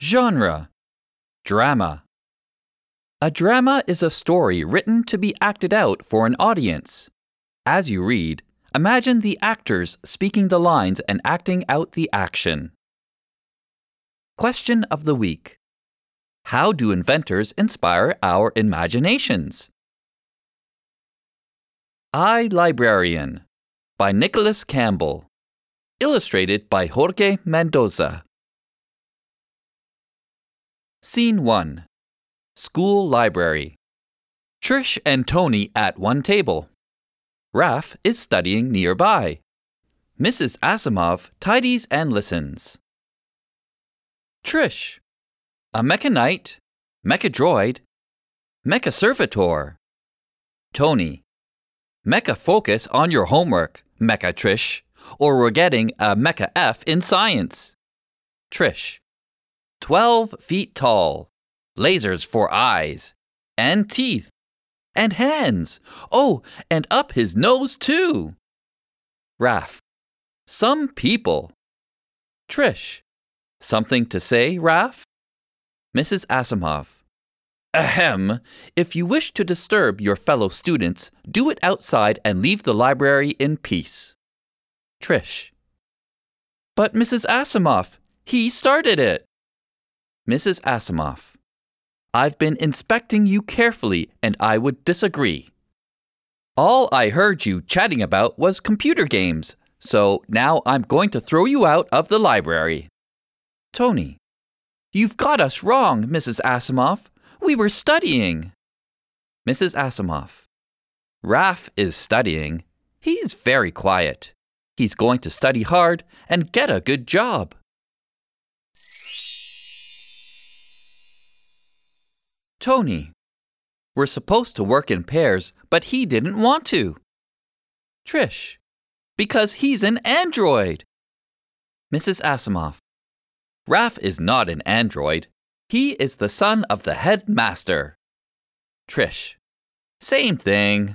Genre: drama. A drama is a story written to be acted out for an audience. As you read, imagine the actors speaking the lines and acting out the action. Question of the week: how do inventors inspire our imaginations? I, Librarian by Nicholas Campbell. Illustrated by Jorge Mendoza. Scene 1. School library. Trish and Tony at one table. Raph is studying nearby. Mrs. Asimov tidies and listens. Trish: a mechanite, mechadroid, mechaservitor. Tony: mecha focus on your homework, Mecha Trish, or we're getting a Mecha F in science. Trish: 12 feet tall, lasers for eyes, and teeth, and hands. Oh, and up his nose too. Raph: some people. Trish: something to say, Raph? Mrs. Asimov: ahem. If you wish to disturb your fellow students, do it outside and leave the library in peace. Trish: but Mrs. Asimov, he started it. Mrs. Asimov: I've been inspecting you carefully and I would disagree. All I heard you chatting about was computer games, so now I'm going to throw you out of the library. Tony: you've got us wrong, Mrs. Asimov. We were studying. Mrs. Asimov: Raph is studying. He's very quiet. He's going to study hard and get a good job. Tony: we're supposed to work in pairs, but he didn't want to. Trish: because he's an android. Mrs. Asimov: Raph is not an android. He is the son of the headmaster. Trish: same thing.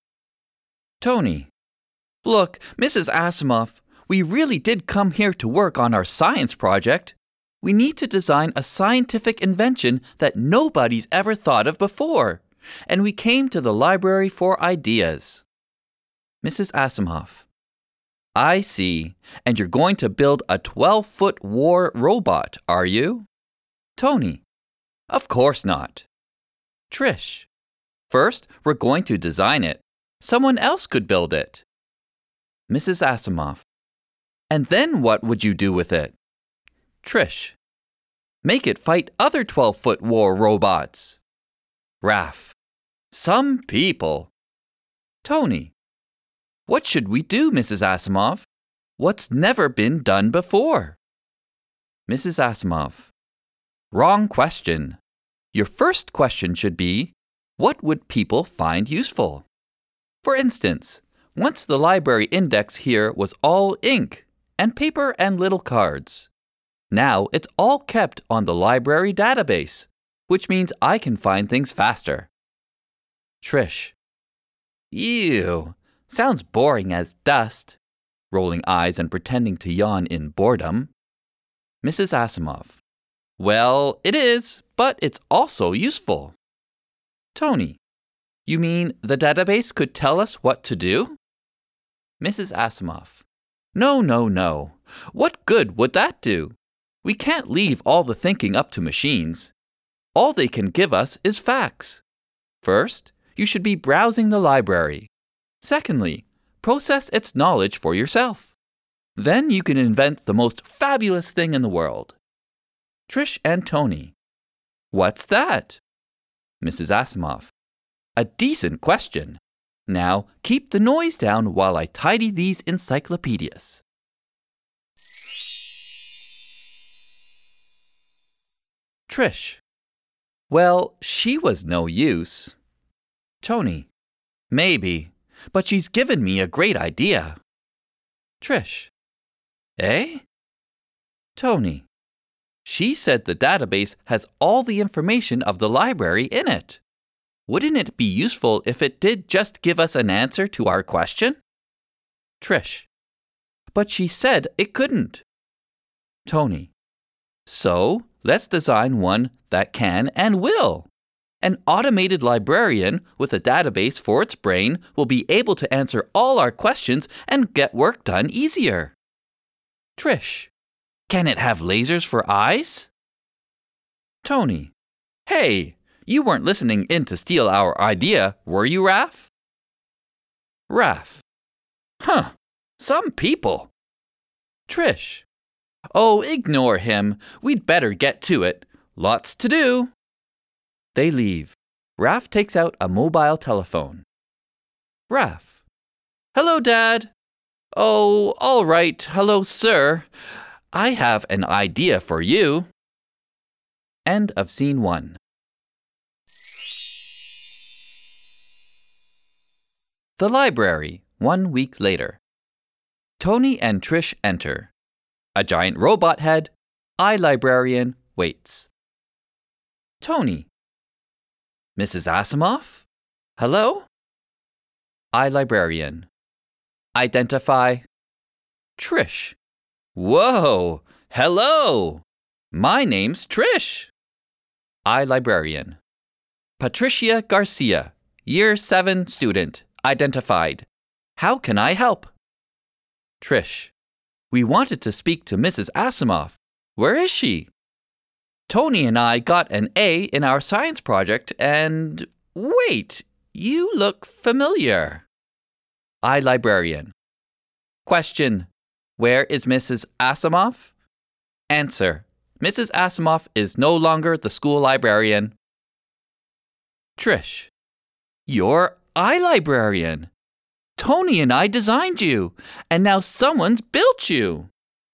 Tony: look, Mrs. Asimov, we really did come here to work on our science project. We need to design a scientific invention that nobody's ever thought of before, and we came to the library for ideas. Mrs. Asimov: I see, and you're going to build a 12-foot war robot, are you? Tony: of course not. Trish: first, we're going to design it. Someone else could build it. Mrs. Asimov: and then what would you do with it? Trish: make it fight other 12-foot war robots. Raph: some people. Tony: what should we do, Mrs. Asimov? What's never been done before? Mrs. Asimov: wrong question. Your first question should be, what would people find useful? For instance, once the library index here was all ink and paper and little cards. Now it's all kept on the library database, which means I can find things faster. Trish: ew, sounds boring as dust. Rolling eyes and pretending to yawn in boredom. Mrs. Asimov: well, it is, but it's also useful. Tony: you mean the database could tell us what to do? Mrs. Asimov: No. What good would that do? We can't leave all the thinking up to machines. All they can give us is facts. First, you should be browsing the library. Secondly, process its knowledge for yourself. Then you can invent the most fabulous thing in the world. Trish and Tony: what's that? Mrs. Asimov: a decent question. Now keep the noise down while I tidy these encyclopedias. Trish: well, she was no use. Tony: maybe, but she's given me a great idea. Trish: eh? Tony: she said the database has all the information of the library in it. Wouldn't it be useful if it did just give us an answer to our question? Trish: but she said it couldn't. Tony: so let's design one that can and will. An automated librarian with a database for its brain will be able to answer all our questions and get work done easier. Trish, can it have lasers for eyes? Tony, hey, you weren't listening in to steal our idea, were you, Raph? Raph, some people. Trish, oh, ignore him. We'd better get to it. Lots to do. They leave. Raph takes out a mobile telephone. Raph, hello, Dad. Oh, all right. Hello, sir. I have an idea for you. End of scene 1. The library, 1 week later. Tony and Trish enter. A giant robot head, iLibrarian, waits. Tony. Mrs. Asimov? Hello? iLibrarian. Identify. Trish. Whoa! Hello! My name's Trish. iLibrarian. Patricia Garcia, Year 7 student, identified. How can I help? Trish. We wanted to speak to Mrs. Asimov. Where is she? Tony and I got an A in our science project and... Wait, you look familiar. iLibrarian. Question. Where is Mrs. Asimov? Answer. Mrs. Asimov is no longer the school librarian. Trish. You're iLibrarian. Tony and I designed you, and now someone's built you.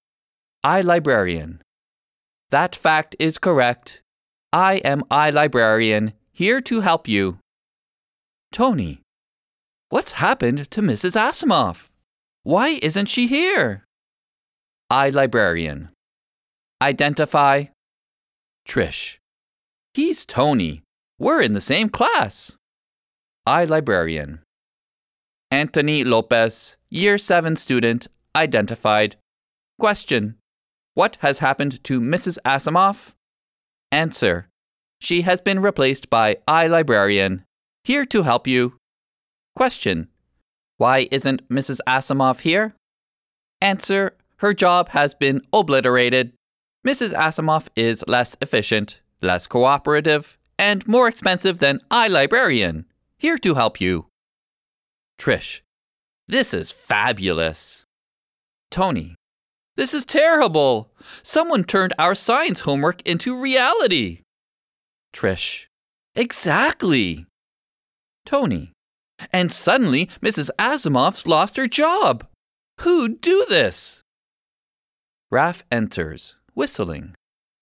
iLibrarian. That fact is correct. I am iLibrarian, here to help you. Tony. What's happened to Mrs. Asimov? Why isn't she here? iLibrarian. Identify. Trish. He's Tony. We're in the same class. iLibrarian. Anthony Lopez, Year 7 student, identified. Question. What has happened to Mrs. Asimov? Answer. She has been replaced by iLibrarian, here to help you. Question. Why isn't Mrs. Asimov here? Answer. Her job has been obliterated. Mrs. Asimov is less efficient, less cooperative, and more expensive than iLibrarian, here to help you. Trish. This is fabulous. Tony. This is terrible. Someone turned our science homework into reality. Trish. Exactly. Tony. And suddenly, Mrs. Asimov's lost her job. Who'd do this? Raph enters, whistling.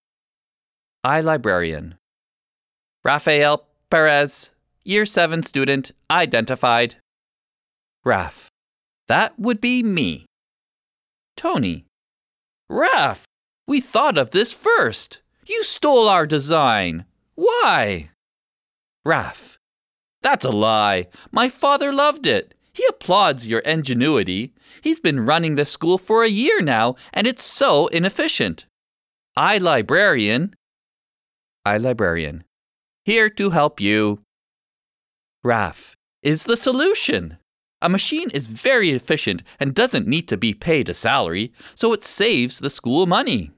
iLibrarian. Rafael Perez, Year 7 student, identified. Raph. That would be me. Tony. Raph, we thought of this first. You stole our design. Why? Raph. That's a lie. My father loved it. He applauds your ingenuity. He's been running this school for a year now, and it's so inefficient. iLibrarian. iLibrarian. Here to help you. Raph. Is the solution. A machine is very efficient and doesn't need to be paid a salary, so it saves the school money.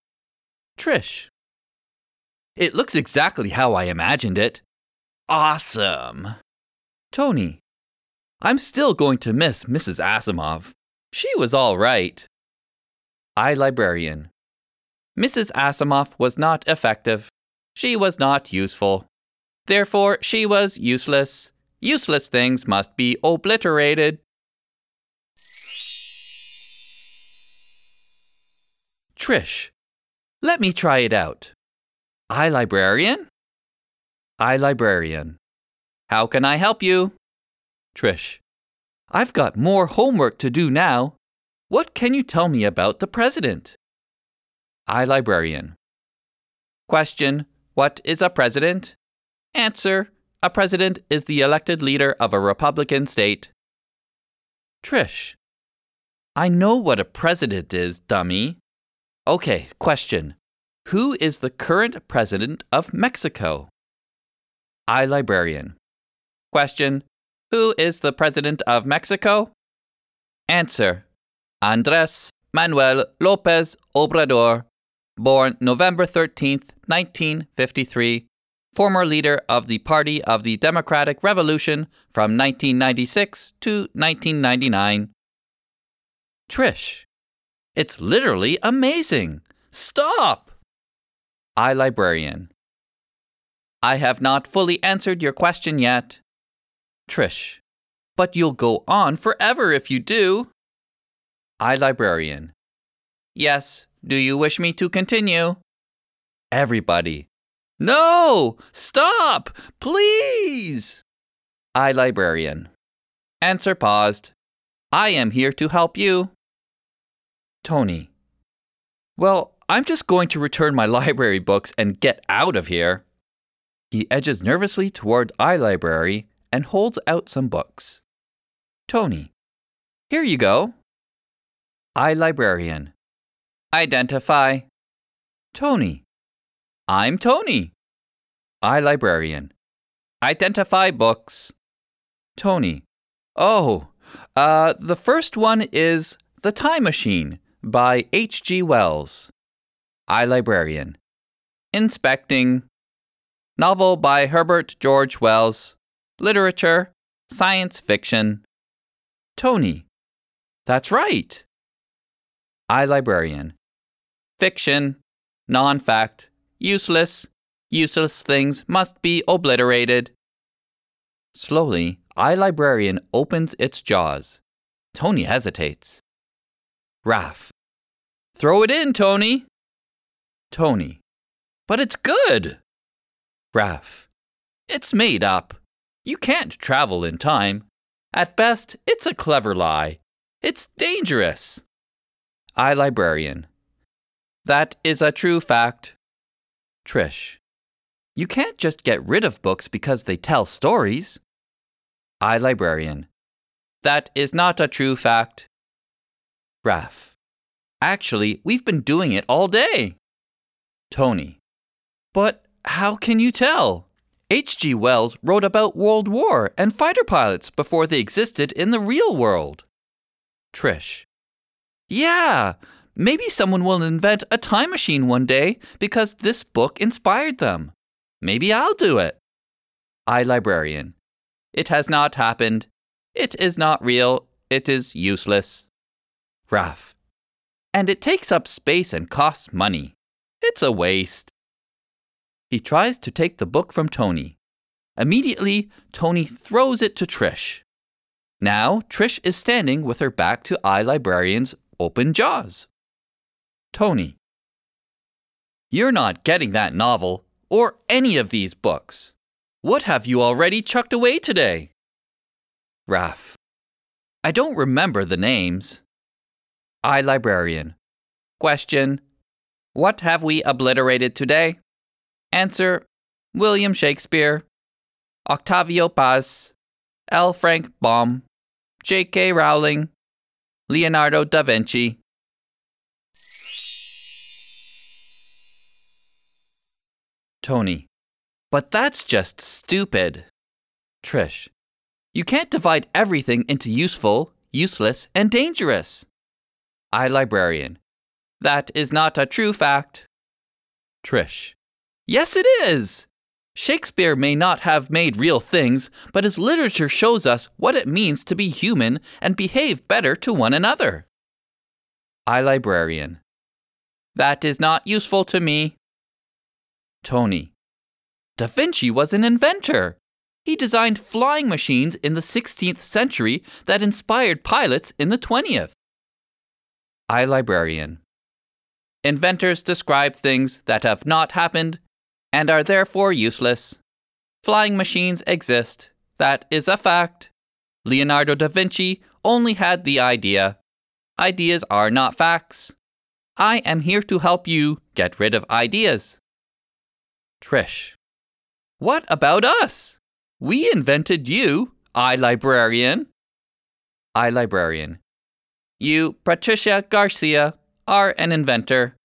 Trish. It looks exactly how I imagined it. Awesome. Tony. I'm still going to miss Mrs. Asimov. She was all right. iLibrarian. Mrs. Asimov was not effective. She was not useful. Therefore, she was useless. Useless things must be obliterated. Trish. Let me try it out. iLibrarian? iLibrarian. How can I help you? Trish. I've got more homework to do now. What can you tell me about the president? iLibrarian. Question. What is a president? Answer. A president is the elected leader of a Republican state. Trish. I know what a president is, dummy. Okay, question. Who is the current president of Mexico? I, librarian. Question. Who is the president of Mexico? Answer. Andrés Manuel López Obrador, born November 13th, 1953, former leader of the Party of the Democratic Revolution from 1996 to 1999. Trish. It's literally amazing. Stop! I, librarian. I have not fully answered your question yet. Trish. But you'll go on forever if you do. I, librarian. Yes, do you wish me to continue? Everybody. No! Stop! Please! I, librarian. Answer paused. I am here to help you. Tony. Well, I'm just going to return my library books and get out of here. He edges nervously toward iLibrary and holds out some books. Tony. Here you go. iLibrarian. Identify. Tony. I'm Tony. iLibrarian. Identify books. Tony. Oh, the first one is The Time Machine by H.G. Wells. iLibrarian. Inspecting. Novel by Herbert George Wells. Literature. Science fiction. Tony. That's right. iLibrarian. Fiction. Non-fact. Useless. Useless things must be obliterated. Slowly, iLibrarian opens its jaws. Tony hesitates. Raph. Throw it in, Tony. Tony. But it's good. Raph. It's made up. You can't travel in time. At best, it's a clever lie. It's dangerous. iLibrarian. That is a true fact. Trish. You can't just get rid of books because they tell stories. iLibrarian. That is not a true fact. Raph. Actually, we've been doing it all day. Tony. But how can you tell? H.G. Wells wrote about World War and fighter pilots before they existed in the real world. Trish. Yeah, maybe someone will invent a time machine one day because this book inspired them. Maybe I'll do it. iLibrarian. It has not happened. It is not real. It is useless. Raph. And it takes up space and costs money. It's a waste. He tries to take the book from Tony. Immediately, Tony throws it to Trish. Now, Trish is standing with her back to iLibrarian's open jaws. Tony. You're not getting that novel, or any of these books. What have you already chucked away today? Raph. I don't remember the names. iLibrarian. Question. What have we obliterated today? Answer. William Shakespeare, Octavio Paz, L. Frank Baum, J.K. Rowling, Leonardo da Vinci. Tony. But that's just stupid. Trish. You can't divide everything into useful, useless, and dangerous. iLibrarian. That is not a true fact. Trish. Yes, it is. Shakespeare may not have made real things, but his literature shows us what it means to be human and behave better to one another. iLibrarian. That is not useful to me. Tony. Da Vinci was an inventor. He designed flying machines in the 16th century that inspired pilots in the 20th. iLibrarian. Inventors describe things that have not happened and are therefore useless. Flying machines exist. That is a fact. Leonardo da Vinci only had the idea. Ideas are not facts. I am here to help you get rid of ideas. Trish. What about us? We invented you, iLibrarian. iLibrarian. You, Patricia Garcia, are an inventor.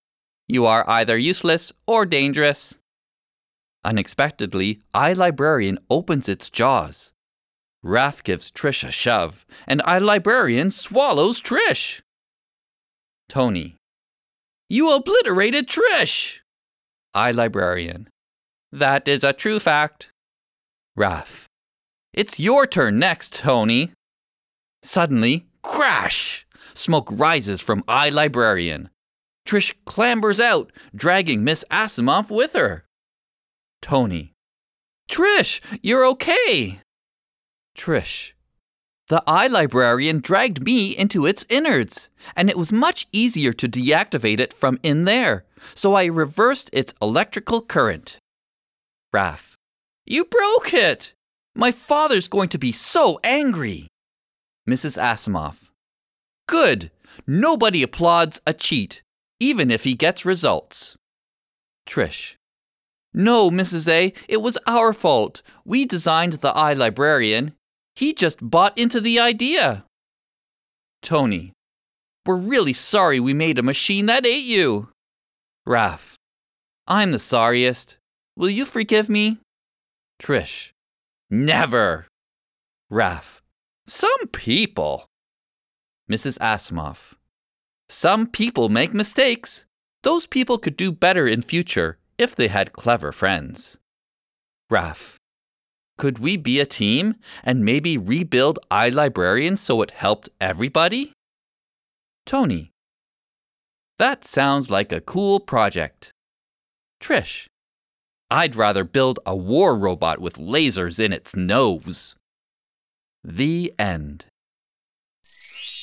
You are either useless or dangerous. Unexpectedly, iLibrarian opens its jaws. Raph gives Trish a shove, and iLibrarian swallows Trish. Tony. You obliterated Trish! iLibrarian. That is a true fact. Raph. It's your turn next, Tony. Suddenly, crash! Smoke rises from iLibrarian. Trish clambers out, dragging Miss Asimov with her. Tony. Trish, you're okay. Trish. The iLibrarian dragged me into its innards, and it was much easier to deactivate it from in there, so I reversed its electrical current. Raph. You broke it! My father's going to be so angry. Mrs. Asimov. Good. Nobody applauds a cheat, even if he gets results. Trish. No, Mrs. A, it was our fault. We designed the iLibrarian. He just bought into the idea. Tony. We're really sorry we made a machine that ate you. Raph. I'm the sorriest. Will you forgive me? Trish. Never. Raph. Some people. Mrs. Asimov. Some people make mistakes. Those people could do better in future if they had clever friends. Raph. Could we be a team and maybe rebuild iLibrarian so it helped everybody? Tony. That sounds like a cool project. Trish. I'd rather build a war robot with lasers in its nose. The end.